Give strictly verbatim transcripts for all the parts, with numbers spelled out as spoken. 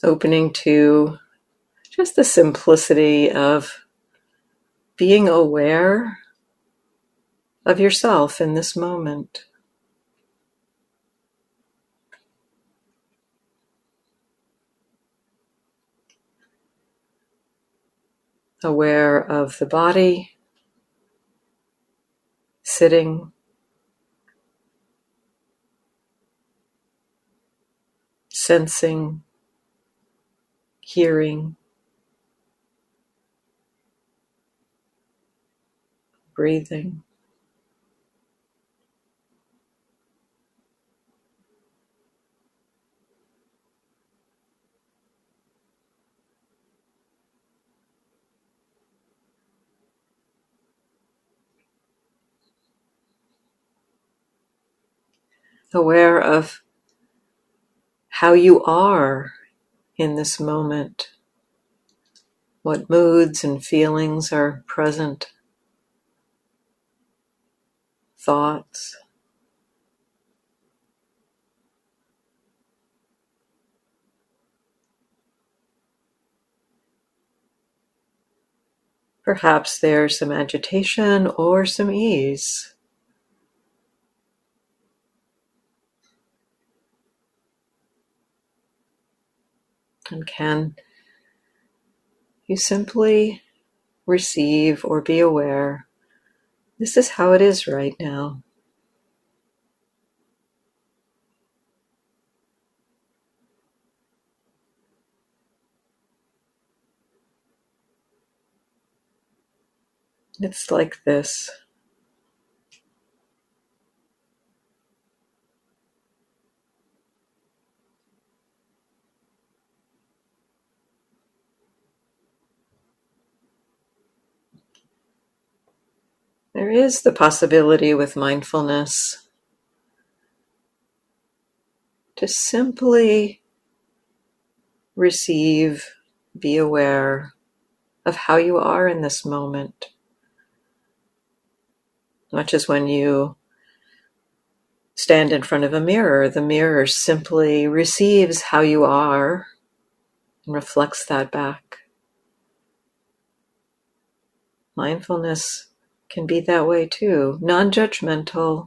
Opening to just the simplicity of being aware of yourself in this moment. Aware of the body, sitting, sensing, hearing, breathing. Aware of how you are in this moment, what moods and feelings are present, thoughts. Perhaps there's some agitation or some ease. And can you simply receive or be aware, this is how it is right now. It's like this. There is the possibility with mindfulness to simply receive, be aware of how you are in this moment. Much as when you stand in front of a mirror, the mirror simply receives how you are and reflects that back. Mindfulness can be that way too, non-judgmental,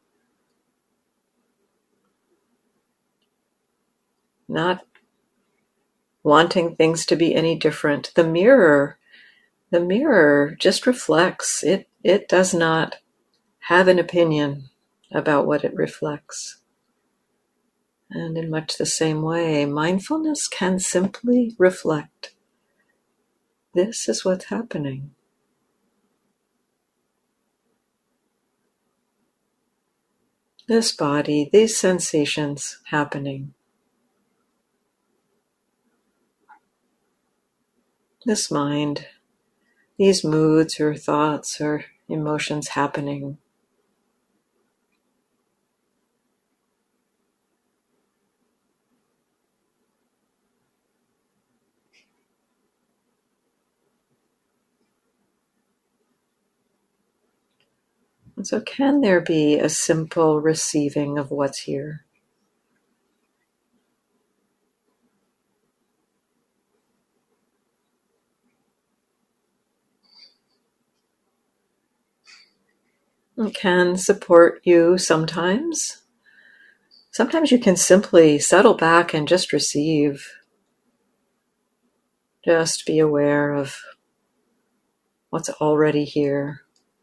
not wanting things to be any different. The mirror, the mirror just reflects. It, it does not have an opinion about what it reflects. And in much the same way, mindfulness can simply reflect. This is what's happening. This body, these sensations happening. This mind, these moods or thoughts or emotions happening. And so can there be a simple receiving of what's here? It can support you sometimes. Sometimes you can simply settle back and just receive. Just be aware of what's already here.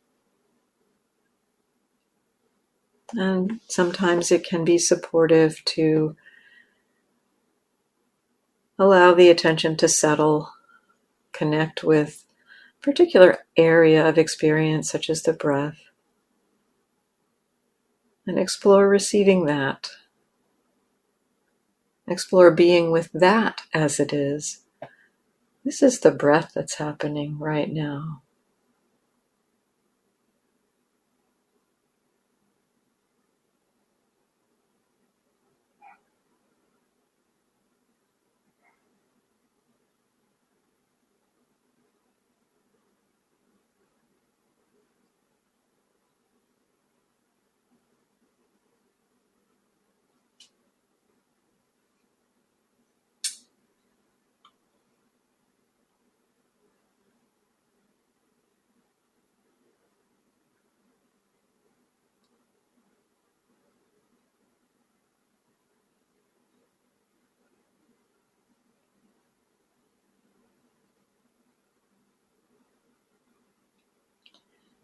And sometimes it can be supportive to allow the attention to settle, connect with a particular area of experience, such as the breath, and explore receiving that. Explore being with that as it is. This is the breath that's happening right now.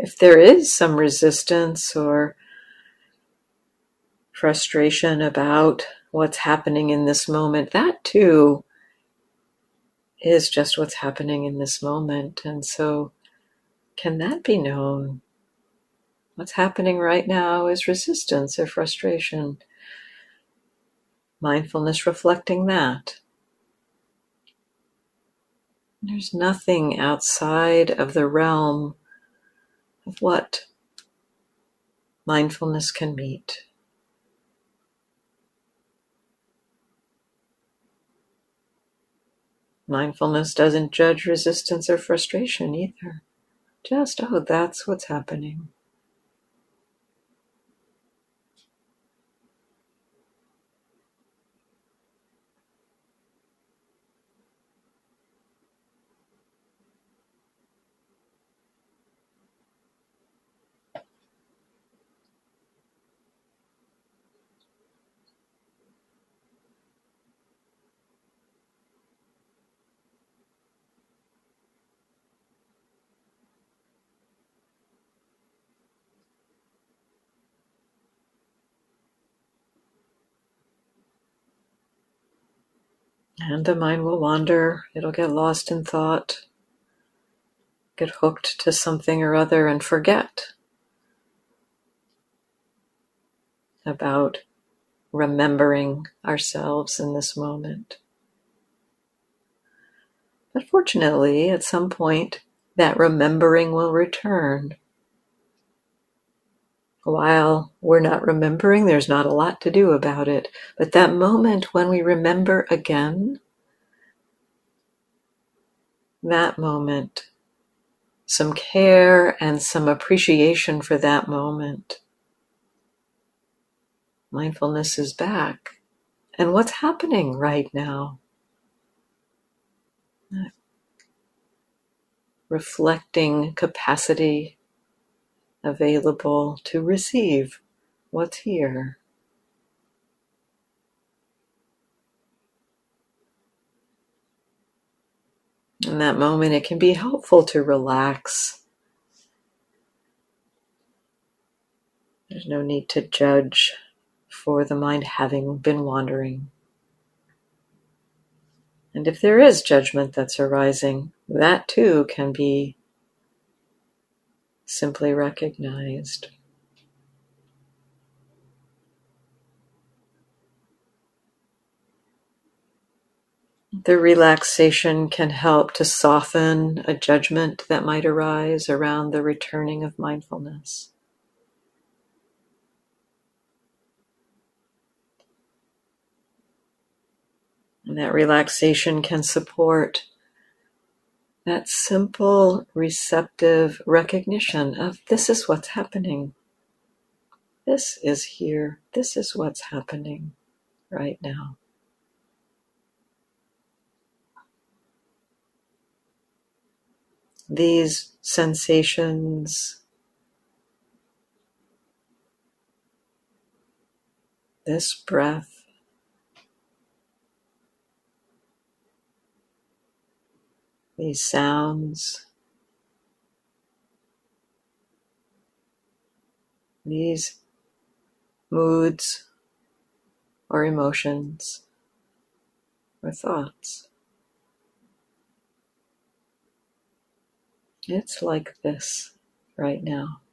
if there is some resistance or frustration about what's happening in this moment, that too is just what's happening in this moment. And so, can that be known? What's happening right now is resistance or frustration. Mindfulness reflecting that. There's nothing outside of the realm of what mindfulness can meet. Mindfulness doesn't judge resistance or frustration either. Just, oh, that's what's happening. And the mind will wander. It'll get lost in thought, get hooked to something or other, and forget about remembering ourselves in this moment. But fortunately, at some point, that remembering will return. While we're not remembering, there's not a lot to do about it. But that moment when we remember again, that moment, some care and some appreciation for that moment, mindfulness is back. And what's happening right now? That reflecting capacity available to receive what's here. In that moment, it can be helpful to relax. There's no need to judge for the mind having been wandering. And if there is judgment that's arising, that too can be simply recognized. The relaxation can help to soften a judgment that might arise around the returning of mindfulness. And that relaxation can support that simple, receptive recognition of this is what's happening. This is here. This is what's happening right now. These sensations, this breath, these sounds, these moods or emotions or thoughts. It's like this right now.